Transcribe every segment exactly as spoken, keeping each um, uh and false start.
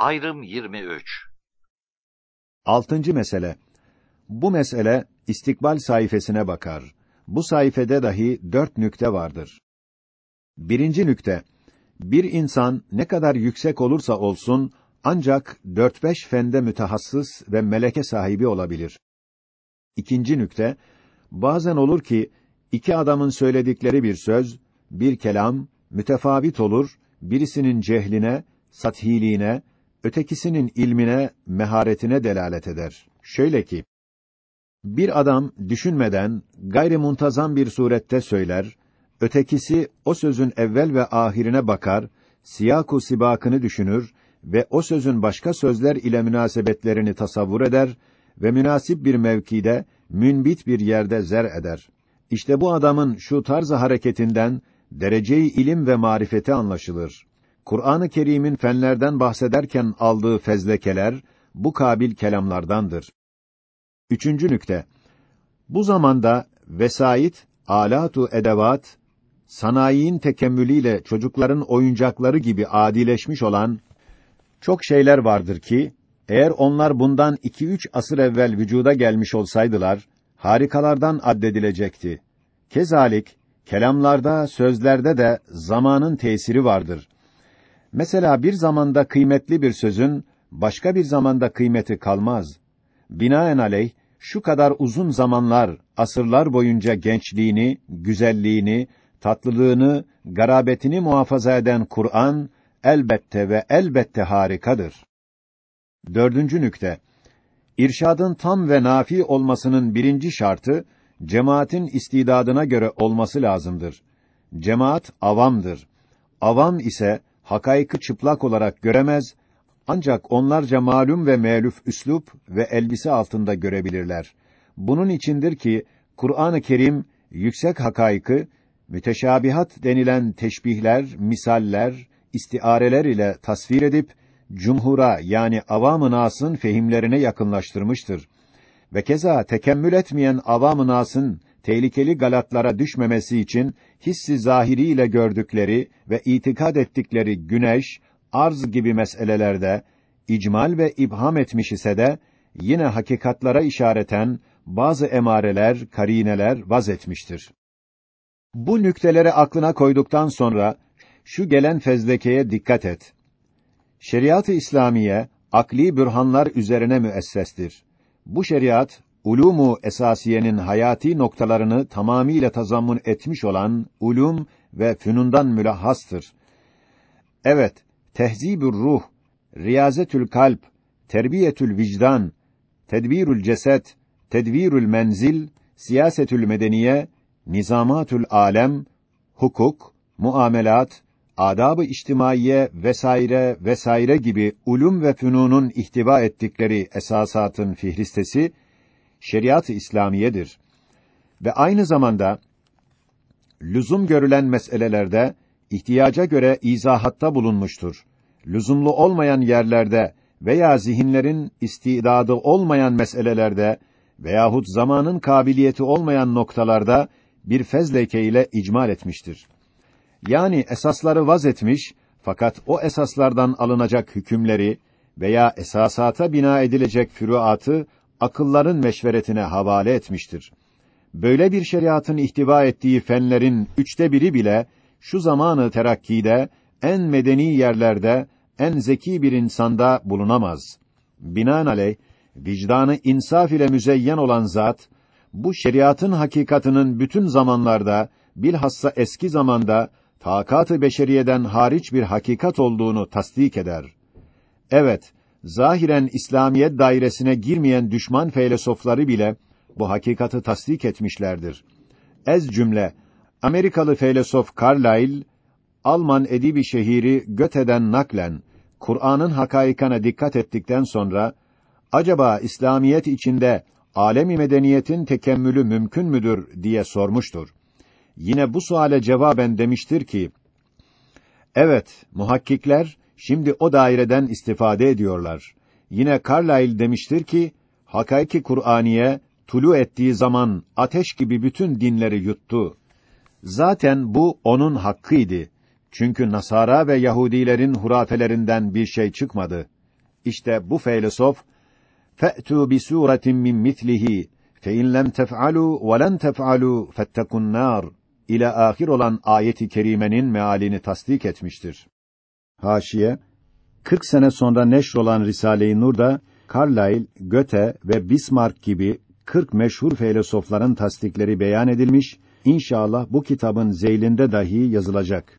Ayrım yirmi üç. Altıncı mesele. Bu mesele istikbal sayfasına bakar. Bu sayfede dahi dört nükte vardır. Birinci nükte. Bir insan ne kadar yüksek olursa olsun ancak dört beş fende mütehassıs ve meleke sahibi olabilir. İkinci nükte. Bazen olur ki iki adamın söyledikleri bir söz, bir kelam mütefavit olur, birisinin cehline, sathiliğine, ötekisinin ilmine, meharetine delalet eder. Şöyle ki, bir adam düşünmeden gayri muntazam bir surette söyler, ötekisi o sözün evvel ve ahirine bakar, siyak-ı sibakını düşünür ve o sözün başka sözler ile münasebetlerini tasavvur eder ve münasip bir mevkide, münbit bir yerde zer eder. İşte bu adamın şu tarz hareketinden derece-i ilim ve marifeti anlaşılır. Kur'an-ı Kerim'in fenlerden bahsederken aldığı fezlekeler bu kabil kelamlardandır. Üçüncü nükte. Bu zamanda vesait, alatu edevat, sanayinin tekemmülüyle çocukların oyuncakları gibi adileşmiş olan çok şeyler vardır ki, eğer onlar bundan iki üç asır evvel vücuda gelmiş olsaydılar, harikalardan addedilecekti. Kezalik, kelamlarda, sözlerde de zamanın tesiri vardır. Mesela bir zamanda kıymetli bir sözün, başka bir zamanda kıymeti kalmaz. Binaenaleyh, şu kadar uzun zamanlar, asırlar boyunca gençliğini, güzelliğini, tatlılığını, garabetini muhafaza eden Kur'an, elbette ve elbette harikadır. Dördüncü nükte. İrşadın tam ve nafi olmasının birinci şartı, cemaatin istidadına göre olması lazımdır. Cemaat avamdır. Avam ise, hakaykı çıplak olarak göremez, ancak onlarca malum ve me'luf üslup ve elbise altında görebilirler. Bunun içindir ki, Kur'an-ı Kerim, yüksek hakaykı, müteşabihat denilen teşbihler, misaller, istiareler ile tasvir edip, cumhura yani avam-ı nasın fehimlerine yakınlaştırmıştır. Ve keza tekemmül etmeyen avam-ı nasın tehlikeli galatlara düşmemesi için hissi zahiriyle gördükleri ve itikad ettikleri güneş, arz gibi meselelerde icmal ve ibham etmiş ise de yine hakikatlara işareten bazı emareler, karineler vaz etmiştir. Bu nükteleri aklına koyduktan sonra şu gelen fezlekeye dikkat et. Şeriat-ı İslamiye akli bürhanlar üzerine müessestir. Bu şeriat ulûmu esasiyenin hayati noktalarını tamamiyle tazammun etmiş olan ulûm ve fünundan mülahhastır. Evet, tehzibür ruh, riyazetül kalp, terbiyetül vicdan, tedbirül ceset, tedvirül menzil, siyasetül medeniye, nizamatül alem, hukuk, muamelat, adab-ı içtimaiye vesaire vesaire gibi ulum ve fünunun ihtiva ettikleri esasatın fihristesi şeriat-ı İslamiyedir. Ve aynı zamanda lüzum görülen meselelerde ihtiyaca göre izahatta bulunmuştur. Lüzumlu olmayan yerlerde veya zihinlerin istidadı olmayan meselelerde veyahut zamanın kabiliyeti olmayan noktalarda bir fezleke ile icmal etmiştir. Yani esasları vaz etmiş, fakat o esaslardan alınacak hükümleri veya esasata bina edilecek füruatı akılların meşveretine havale etmiştir. Böyle bir şeriatın ihtiva ettiği fenlerin üçte biri bile şu zamanı terakkide en medeni yerlerde en zeki bir insanda bulunamaz. Binaenaleyh vicdanı insaf ile müzeyyen olan zat bu şeriatın hakikatının bütün zamanlarda bilhassa eski zamanda takat-ı beşeriyeden hariç bir hakikat olduğunu tasdik eder. Evet, zahiren İslamiyet dairesine girmeyen düşman filozofları bile bu hakikatı tasdik etmişlerdir. Ez cümle Amerikalı filozof Carlyle, Alman edibi şehiri Göte'den naklen Kur'an'ın hakaikana dikkat ettikten sonra acaba İslamiyet içinde alemi medeniyetin tekemmülü mümkün müdür diye sormuştur. Yine bu suale cevaben demiştir ki, evet, muhakkikler şimdi o daireden istifade ediyorlar. Yine Carlyle demiştir ki, hakaiki Kur'aniye tulu ettiği zaman ateş gibi bütün dinleri yuttu. Zaten bu onun hakkıydı. Çünkü Nasara ve Yahudilerin hurafelerinden bir şey çıkmadı. İşte bu feylesof, فَأْتُوا بِسُورَةٍ مِّنْ مِثْلِهِ فَاِنْ لَمْ تَفْعَلُوا وَلَنْ تَفْعَلُوا فَاتَّقُوا النَّارِ ile ahir olan ayet-i kerimenin mealini tasdik etmiştir. Haşiye, kırk sene sonra neşrolan Risale-i Nur'da Carlyle, Goethe ve Bismarck gibi kırk meşhur filozofların tasdikleri beyan edilmiş, İnşallah bu kitabın zeylinde dahi yazılacak.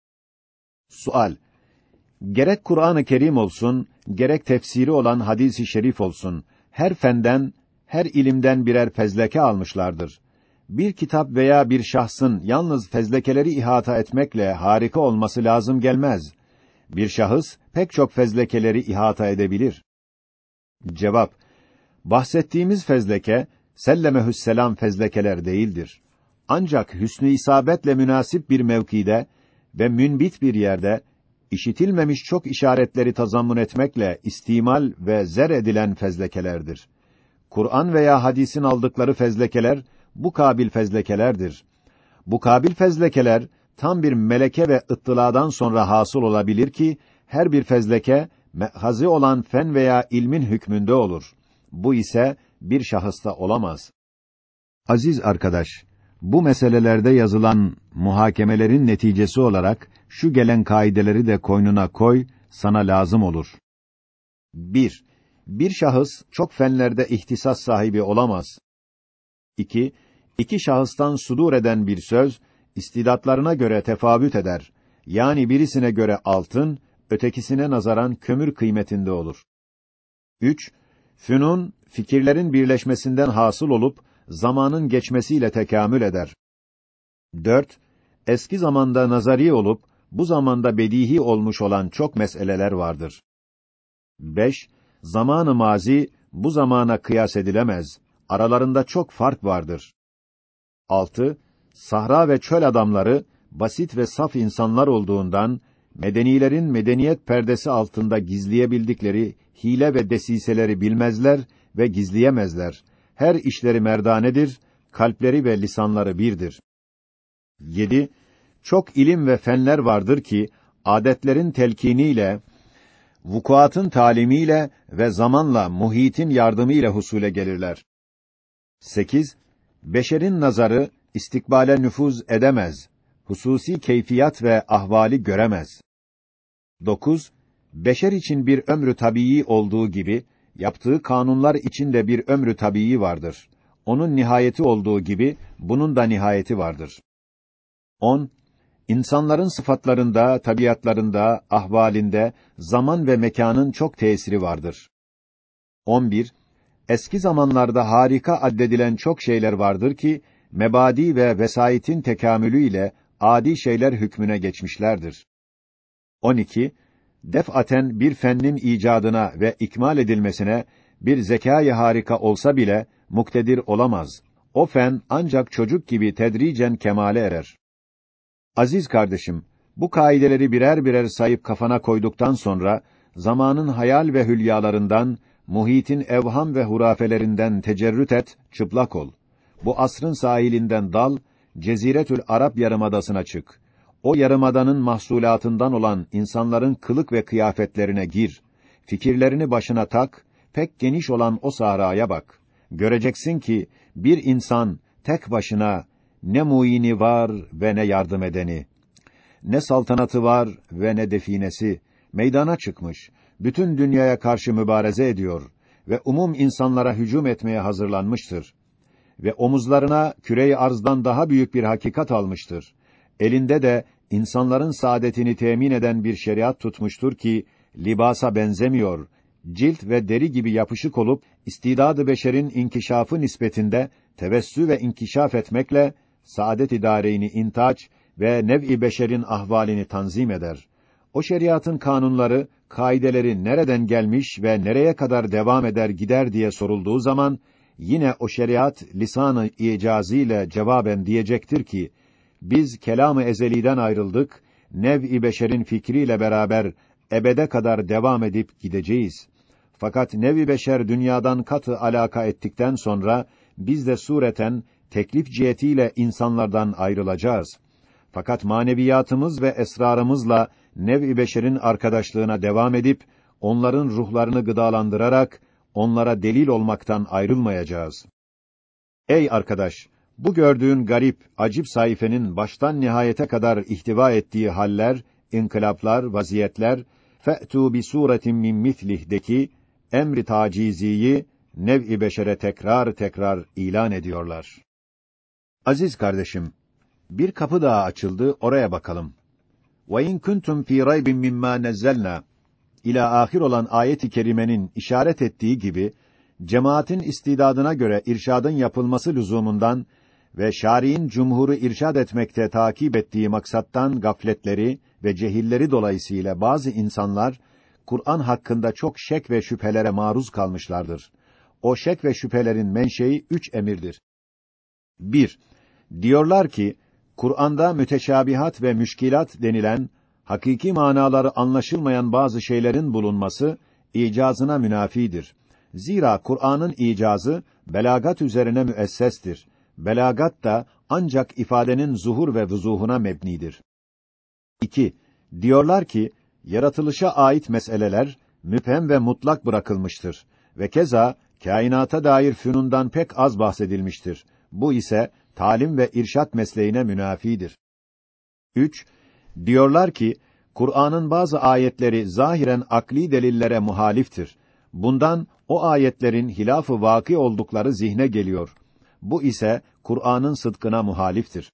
Sual: Gerek Kur'an-ı Kerim olsun, gerek tefsiri olan hadis-i şerif olsun, her fenden, her ilimden birer fezleke almışlardır. Bir kitap veya bir şahsın yalnız fezlekeleri ihata etmekle harika olması lazım gelmez. Bir şahıs pek çok fezlekeleri ihata edebilir. Cevap: Bahsettiğimiz fezleke, sellemehüsselam fezlekeler değildir. Ancak hüsnü isabetle münasip bir mevkide ve münbit bir yerde, işitilmemiş çok işaretleri tazammun etmekle istimal ve zer edilen fezlekelerdir. Kur'an veya hadisin aldıkları fezlekeler, bu kabil fezlekelerdir. Bu kabil fezlekeler, tam bir meleke ve ıttıladan sonra hasıl olabilir ki, her bir fezleke, mehazi olan fen veya ilmin hükmünde olur. Bu ise, bir şahısta olamaz. Aziz arkadaş, bu meselelerde yazılan muhakemelerin neticesi olarak, şu gelen kaideleri de koynuna koy, sana lazım olur. bir. Bir şahıs, çok fenlerde ihtisas sahibi olamaz. iki. İki şahıstan sudur eden bir söz, istidatlarına göre tefavüt eder. Yani birisine göre altın, ötekisine nazaran kömür kıymetinde olur. üç. Fünun, fikirlerin birleşmesinden hasıl olup, zamanın geçmesiyle tekamül eder. dört. Eski zamanda nazari olup, bu zamanda bedihi olmuş olan çok meseleler vardır. beş. Zamanı mazi, bu zamana kıyas edilemez. Aralarında çok fark vardır. altı. Sahra ve çöl adamları, basit ve saf insanlar olduğundan, medenilerin medeniyet perdesi altında gizleyebildikleri hile ve desiseleri bilmezler ve gizleyemezler. Her işleri merdanedir, kalpleri ve lisanları birdir. yedi. Çok ilim ve fenler vardır ki, adetlerin telkiniyle, vukuatın talimiyle ve zamanla muhitin yardımıyla husule gelirler. sekiz. Beşerin nazarı, istikbale nüfuz edemez. Hususi keyfiyat ve ahvali göremez. dokuz. Beşer için bir ömrü tabii olduğu gibi, yaptığı kanunlar için de bir ömrü tabii vardır. Onun nihayeti olduğu gibi, bunun da nihayeti vardır. on. İnsanların sıfatlarında, tabiatlarında, ahvalinde, zaman ve mekanın çok tesiri vardır. on bir. Eski zamanlarda harika addedilen çok şeyler vardır ki, mebadi ve vesaitin tekamülüyle adi şeyler hükmüne geçmişlerdir. on iki. Defaten bir fennin icadına ve ikmal edilmesine bir zekâ-i harika olsa bile muktedir olamaz. O fen ancak çocuk gibi tedricen kemale erer. Aziz kardeşim, bu kaideleri birer birer sayıp kafana koyduktan sonra, zamanın hayal ve hülyalarından, muhitin evham ve hurafelerinden tecerrüt et, çıplak ol. Bu asrın sahilinden dal, Ceziretül Arap yarımadasına çık. O yarımadanın mahsulatından olan insanların kılık ve kıyafetlerine gir. Fikirlerini başına tak, pek geniş olan o sahraya bak. Göreceksin ki, bir insan tek başına, ne muini var ve ne yardım edeni, ne saltanatı var ve ne definesi, meydana çıkmış, bütün dünyaya karşı mübareze ediyor ve umum insanlara hücum etmeye hazırlanmıştır. Ve omuzlarına küre-i arzdan daha büyük bir hakikat almıştır. Elinde de insanların saadetini temin eden bir şeriat tutmuştur ki, libasa benzemiyor, cilt ve deri gibi yapışık olup, istidadı beşerin inkişafı nispetinde tevessü ve inkişaf etmekle, saadet-i dâreini intaç ve nev-i beşerin ahvalini tanzim eder. O şeriatın kanunları, kaideleri nereden gelmiş ve nereye kadar devam eder gider diye sorulduğu zaman, yine o şeriat lisan-ı icaziyle cevaben diyecektir ki, biz kelam-ı ezeliden ayrıldık, nev-i beşerin fikriyle beraber ebede kadar devam edip gideceğiz. Fakat nev-i beşer dünyadan katı alaka ettikten sonra, biz de sureten, teklif cihetiyle insanlardan ayrılacağız. Fakat maneviyatımız ve esrarımızla nev-i beşerin arkadaşlığına devam edip, onların ruhlarını gıdalandırarak, onlara delil olmaktan ayrılmayacağız. Ey arkadaş! Bu gördüğün garip, acip sayfenin baştan nihayete kadar ihtiva ettiği haller, inkılaplar, vaziyetler, fe'tû bi sûretin min mislih'deki emri taciziyi nev-i beşere tekrar tekrar ilan ediyorlar. Aziz kardeşim, bir kapı daha açıldı, oraya bakalım. Ve in kuntum fî raybin mimmâ nezzelnâ ila ahir olan ayet-i kerimenin işaret ettiği gibi, cemaatin istidadına göre irşadın yapılması lüzumundan ve şari'in cumhuru irşad etmekte takip ettiği maksattan gafletleri ve cehilleri dolayısıyla bazı insanlar Kur'an hakkında çok şek ve şüphelere maruz kalmışlardır. O şek ve şüphelerin menşei üç emirdir. Bir, diyorlar ki Kur'an'da müteşabihat ve müşkilat denilen hakiki manaları anlaşılmayan bazı şeylerin bulunması icazına münafidir. Zira Kur'an'ın icazı belagat üzerine müessestir. Belagat da ancak ifadenin zuhur ve vuzuhuna mebnidir. İki, diyorlar ki yaratılışa ait meseleler müphem ve mutlak bırakılmıştır ve keza kainata dair fünundan pek az bahsedilmiştir. Bu ise talim ve irşad mesleğine münafidir. Üç, diyorlar ki Kur'an'ın bazı ayetleri zahiren akli delillere muhaliftir. Bundan o ayetlerin hilaf-ı vaki oldukları zihne geliyor. Bu ise Kur'an'ın sıdkına muhaliftir.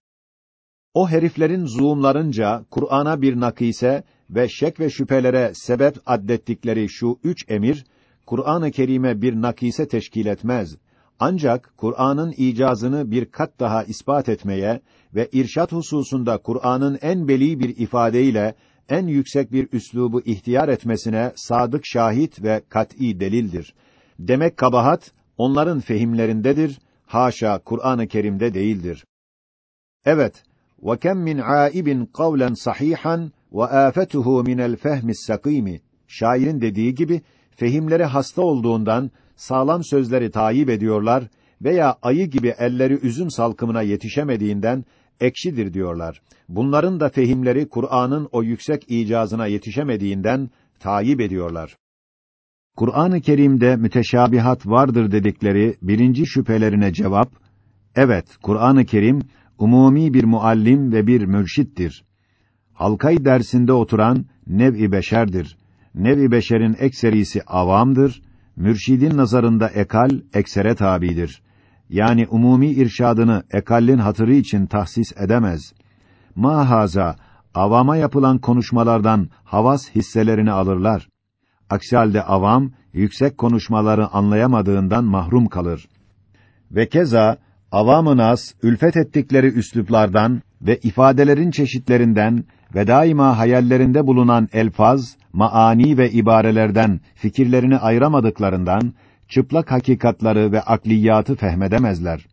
O heriflerin zuhumlarınca Kur'an'a bir nakise ve şek ve şüphelere sebep addettikleri şu üç emir, Kur'an-ı Kerim'e bir nakise teşkil etmez. Ancak Kur'an'ın icazını bir kat daha ispat etmeye ve irşad hususunda Kur'an'ın en beli bir ifadeyle en yüksek bir üslubu ihtiyar etmesine sadık şahit ve kat'î delildir. Demek kabahat onların fehimlerindedir, haşa Kur'an-ı Kerim'de değildir. Evet, ve kem min âibin kavlen sahihan ve âfetuhu minel fehmis sakîmi. Şairin dediği gibi fehimleri hasta olduğundan sağlam sözleri tayyip ediyorlar veya ayı gibi elleri üzüm salkımına yetişemediğinden ekşidir diyorlar. Bunların da fehimleri Kur'an'ın o yüksek icazına yetişemediğinden tayyip ediyorlar. Kur'an-ı Kerim'de müteşabihat vardır dedikleri birinci şüphelerine cevap, evet, Kur'an-ı Kerim umumi bir muallim ve bir mürşittir. Halkay dersinde oturan nev-i beşerdir. Nev-i beşerin ekserisi avamdır. Mürşidin nazarında ekal eksere tabidir. Yani umumi irşadını ekallin hatırı için tahsis edemez. Mahaza avama yapılan konuşmalardan havas hisselerini alırlar. Aksi halde avam yüksek konuşmaları anlayamadığından mahrum kalır. Ve keza avam-ı nas ülfet ettikleri üsluplardan ve ifadelerin çeşitlerinden ve daima hayallerinde bulunan elfaz, maani ve ibarelerden fikirlerini ayıramadıklarından çıplak hakikatları ve akliyatı fehmedemezler.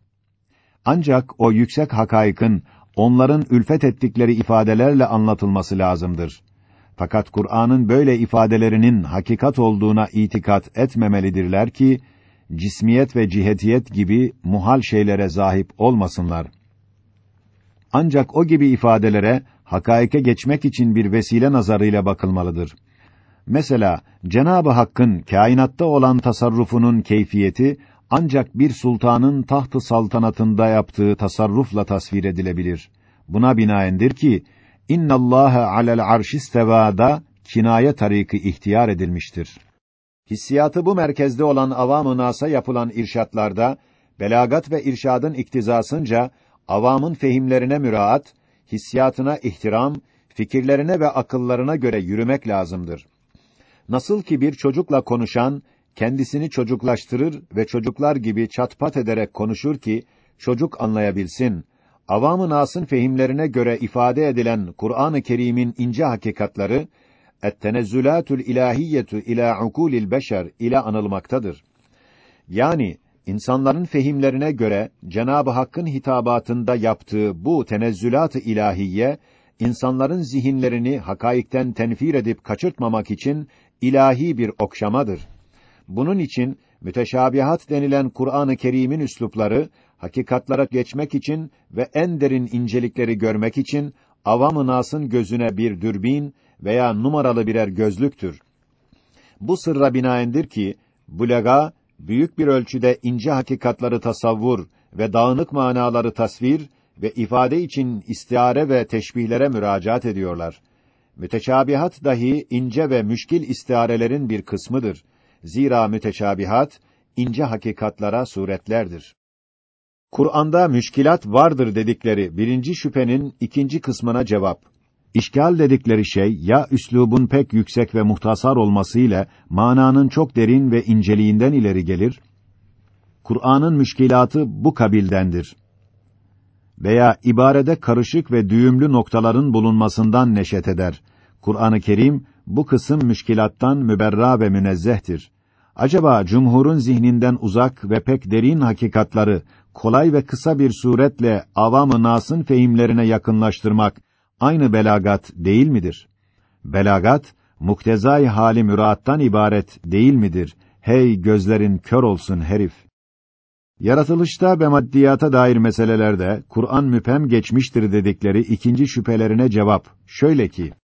Ancak o yüksek hakaikın onların ülfet ettikleri ifadelerle anlatılması lazımdır. Fakat Kur'an'ın böyle ifadelerinin hakikat olduğuna itikat etmemelidirler ki cismiyet ve cihetiyet gibi muhal şeylere zahip olmasınlar. Ancak o gibi ifadelere hakaike geçmek için bir vesile nazarıyla bakılmalıdır. Mesela Cenab-ı Hakk'ın kainatta olan tasarrufunun keyfiyeti ancak bir sultanın taht-ı saltanatında yaptığı tasarrufla tasvir edilebilir. Buna binaendir ki İnnallâhe alel arşistevâda kinaye tariki ihtiyar edilmiştir. Hissiyatı bu merkezde olan avam-ı nasa yapılan irşatlarda belagat ve irşadın iktizasınca avamın fehimlerine müraat, hissiyatına ihtiram, fikirlerine ve akıllarına göre yürümek lazımdır. Nasıl ki bir çocukla konuşan kendisini çocuklaştırır ve çocuklar gibi çatpat ederek konuşur ki çocuk anlayabilsin. Avam-ı nas'ın fehimlerine göre ifade edilen Kur'an-ı Kerim'in ince hakikatları et-tenezzülatül ilahiyyetu ila ukulil beşer ile anılmaktadır. Yani insanların fehimlerine göre Cenab-ı Hakk'ın hitabatında yaptığı bu tenezzülat-ı ilahiye insanların zihinlerini hakaikten tenfir edip kaçırtmamak için ilahi bir okşamadır. Bunun için müteşabihat denilen Kur'an-ı Kerim'in üslupları hakikatlara geçmek için ve en derin incelikleri görmek için avam-ı nas'ın gözüne bir dürbin veya numaralı birer gözlüktür. Bu sırra binaendir ki, bulaga, büyük bir ölçüde ince hakikatları tasavvur ve dağınık manaları tasvir ve ifade için istiare ve teşbihlere müracaat ediyorlar. Müteşabihat dahi ince ve müşkil istiarelerin bir kısmıdır. Zira müteşabihat, ince hakikatlara suretlerdir. Kur'an'da müşkilat vardır dedikleri birinci şüphenin ikinci kısmına cevap. İşkal dedikleri şey, ya üslubun pek yüksek ve muhtasar olmasıyla, mananın çok derin ve inceliğinden ileri gelir, Kur'an'ın müşkilatı bu kabildendir. Veya ibarede karışık ve düğümlü noktaların bulunmasından neşet eder. Kur'an-ı Kerim, bu kısım müşkilattan müberra ve münezzehtir. Acaba cumhurun zihninden uzak ve pek derin hakikatları, kolay ve kısa bir suretle avam-ı nas'ın fehimlerine yakınlaştırmak, aynı belagat değil midir? Belagat, muktezai hali müraattan ibaret değil midir? Hey gözlerin kör olsun herif! Yaratılışta ve maddiyata dair meselelerde, Kur'an müphem geçmiştir dedikleri ikinci şüphelerine cevap, şöyle ki,